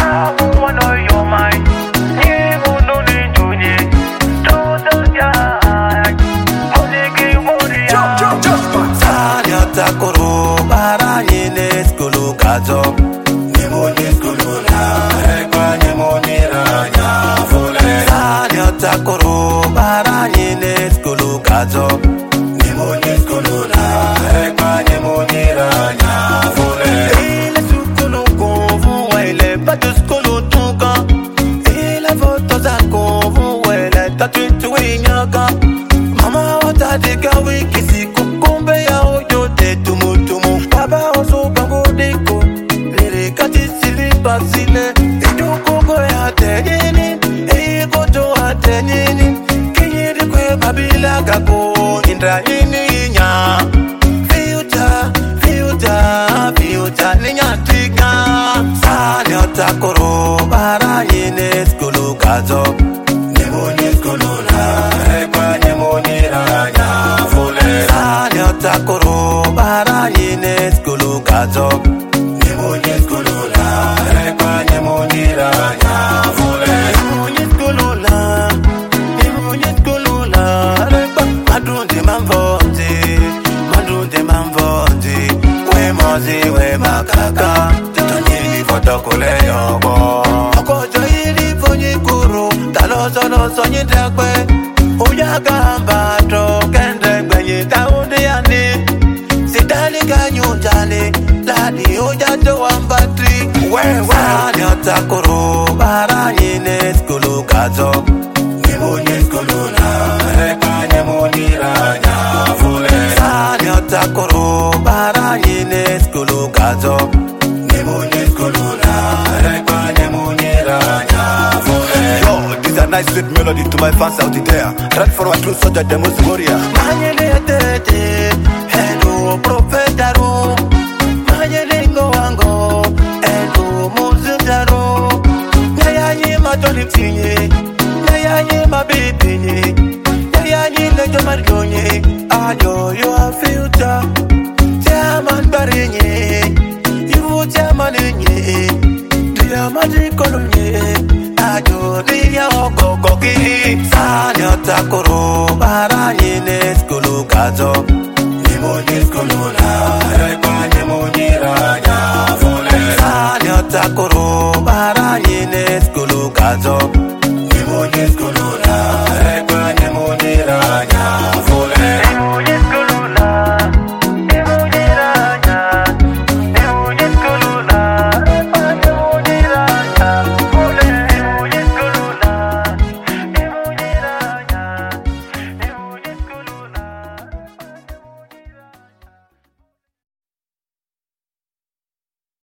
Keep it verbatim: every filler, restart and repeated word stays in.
Takoro bara yine skulu kazo Nemoni skulu la Rekwa nemoni ranya fule Sanyo takoro bara yine skulu kazo Nemoni skulu la Rekwa nemoni ranya fule Ile skulu konvu Ile batu skulu tuka Ile foto za konvu Ile tatu tuwe nyaka Mama watadika wiki siku kumbe ya ojo tumu tumu baba oso bango deko lere kati sili basile iduko go ya tenini e go to atenini kiyiri kwe babila kako indra nini nya fiuta fiuta fiuta ninya tika sali otakoro bara yine skulu kazo nemoni skulu la rekwa nemoni ranya fule sali otakoro yine skulu kazo Nemoni skulu la Rekwa nemoni ranya fule Nemoni skulu la Nemoni skulu la Rekwa Madunde mamvondi Madunde mamvondi We mozi we makaka Titonyini fotokule yobo Okojo ili fonyi kuru Taloso loso nyitekwe Uyagamba Kende kwenye kaundi yani Sidali kanyu jale Ladi oja to ambatri Wewe Sani otakoro Bara yine skulu kazo Nemoni skulu la Rekwa nemoni ranya fule Sani otakoro Bara yine skulu kazo Nemoni skulu la Rekwa nemoni ranya fule Yo, this a nice sweet melody to my fans out there. Right for my true soldier, the most warrior. Manyele tete Hello profetaro Manyelingo wango Hello muzutaro Nyayanyi matoni tinye Nyayanyi mabibinye Nyayanyi lejo margonye Ayo yo a filter Tiaman barinye Ivu tiaman inye Tiaman kolonye Ayo diya oko koki Sani otakoro bara yine skulu kazo Nemoni skulu la Rekwa nemoni ranya fule Sani otakoro bara yine skulu kazo Nemoni skulu